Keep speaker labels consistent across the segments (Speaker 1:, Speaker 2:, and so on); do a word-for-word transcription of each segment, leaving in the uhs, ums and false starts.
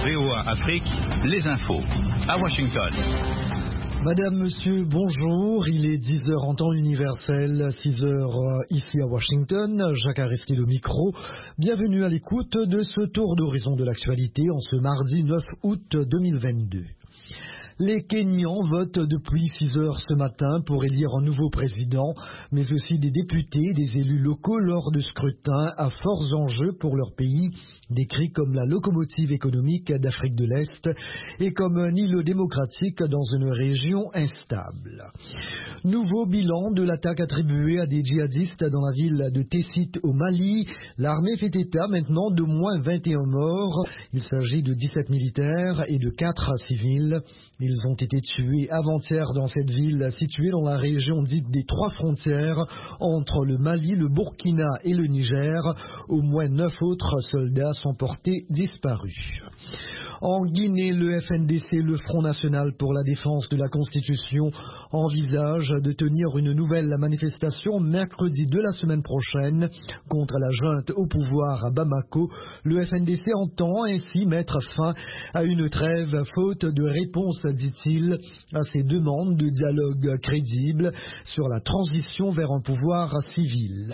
Speaker 1: V O A Afrique, les infos. À Washington.
Speaker 2: Madame, monsieur, bonjour. Il est dix heures en temps universel, six heures ici à Washington. Jacques Aristide au micro. Bienvenue à l'écoute de ce tour d'horizon de l'actualité en ce mardi neuf août deux mille vingt-deux. Les Kenyans votent depuis six heures ce matin pour élire un nouveau président, mais aussi des députés et des élus locaux lors de scrutins à forts enjeux pour leur pays, décrit comme la locomotive économique d'Afrique de l'Est et comme un îlot démocratique dans une région instable. Nouveau bilan de l'attaque attribuée à des djihadistes dans la ville de Tessit au Mali. L'armée fait état maintenant de moins vingt et un morts. Il s'agit de dix-sept militaires et de quatre civils. Ils ont été tués avant-hier dans cette ville située dans la région dite des trois frontières entre le Mali, le Burkina et le Niger. Au moins neuf autres soldats sont portés disparus. En Guinée, le F N D C, le Front National pour la Défense de la Constitution, envisage de tenir une nouvelle manifestation mercredi de la semaine prochaine contre la junte au pouvoir à Bamako. Le F N D C entend ainsi mettre fin à une trêve faute de réponse, dit-il, à ses demandes de dialogue crédible sur la transition vers un pouvoir civil.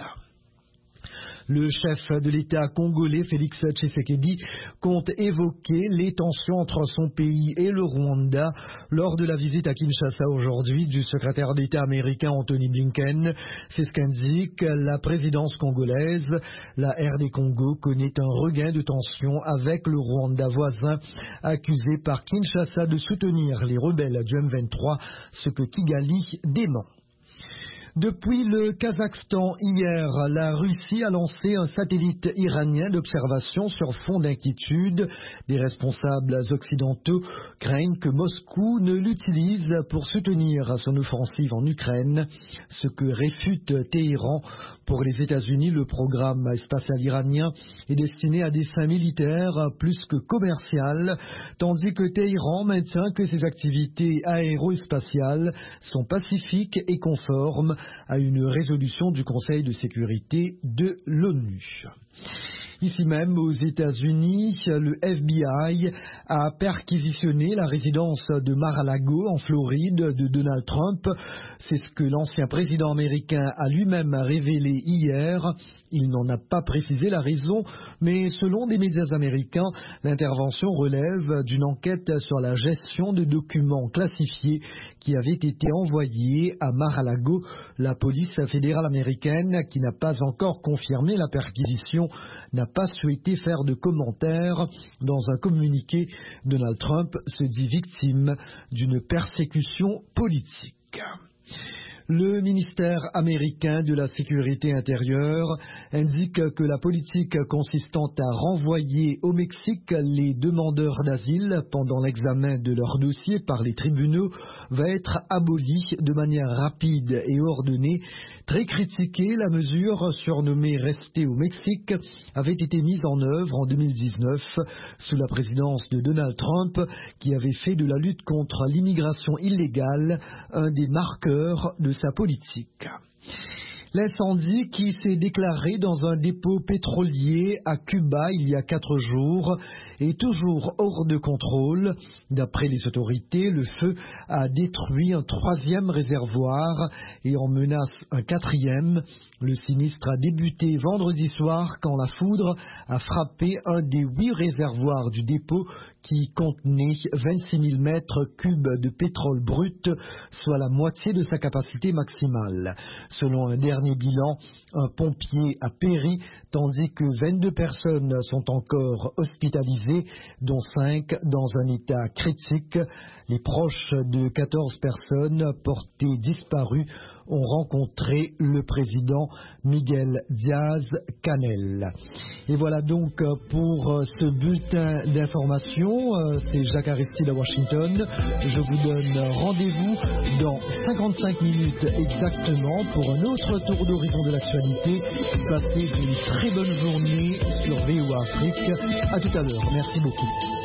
Speaker 2: Le chef de l'État congolais, Félix Tshisekedi, compte évoquer les tensions entre son pays et le Rwanda lors de la visite à Kinshasa aujourd'hui du secrétaire d'État américain Anthony Blinken. C'est ce qu'indique la présidence congolaise. La R D Congo connaît un regain de tensions avec le Rwanda voisin, accusé par Kinshasa de soutenir les rebelles du M vingt-trois, ce que Kigali dément. Depuis le Kazakhstan hier, la Russie a lancé un satellite iranien d'observation sur fond d'inquiétude. Des responsables occidentaux craignent que Moscou ne l'utilise pour soutenir son offensive en Ukraine, ce que réfute Téhéran. Pour les États-Unis, le programme spatial iranien est destiné à des fins militaires plus que commerciales, tandis que Téhéran maintient que ses activités aérospatiales sont pacifiques et conformes à une résolution du Conseil de sécurité de l'ONU. Ici même, aux États-Unis, le F B I a perquisitionné la résidence de Mar-a-Lago, en Floride, de Donald Trump. C'est ce que l'ancien président américain a lui-même révélé hier. Il n'en a pas précisé la raison, mais selon des médias américains, l'intervention relève d'une enquête sur la gestion de documents classifiés qui avaient été envoyés à Mar-a-Lago. La police fédérale américaine, qui n'a pas encore confirmé la perquisition, n'a pas souhaité faire de commentaires. Dans un communiqué, Donald Trump se dit victime d'une persécution politique. Le ministère américain de la Sécurité intérieure indique que la politique consistant à renvoyer au Mexique les demandeurs d'asile pendant l'examen de leur dossier par les tribunaux va être abolie de manière rapide et ordonnée. Très critiquée, la mesure surnommée « Rester au Mexique » avait été mise en œuvre en deux mille dix-neuf sous la présidence de Donald Trump, qui avait fait de la lutte contre l'immigration illégale un des marqueurs de sa politique. L'incendie qui s'est déclaré dans un dépôt pétrolier à Cuba il y a quatre jours est toujours hors de contrôle. D'après les autorités, le feu a détruit un troisième réservoir et en menace un quatrième. Le sinistre a débuté vendredi soir quand la foudre a frappé un des huit réservoirs du dépôt qui contenait vingt-six mille mètres cubes de pétrole brut, soit la moitié de sa capacité maximale. Selon un dernier bilan, un pompier a péri, tandis que vingt-deux personnes sont encore hospitalisées, dont cinq dans un état critique. Les proches de quatorze personnes portées disparues ont rencontré le président Miguel Diaz-Canel. Et voilà donc pour ce bulletin d'information. C'est Jacques Aristide à Washington. Je vous donne rendez-vous dans cinquante-cinq minutes exactement pour un autre tour d'horizon de l'actualité. Passez une très bonne journée sur V O A Afrique. À tout à l'heure. Merci beaucoup.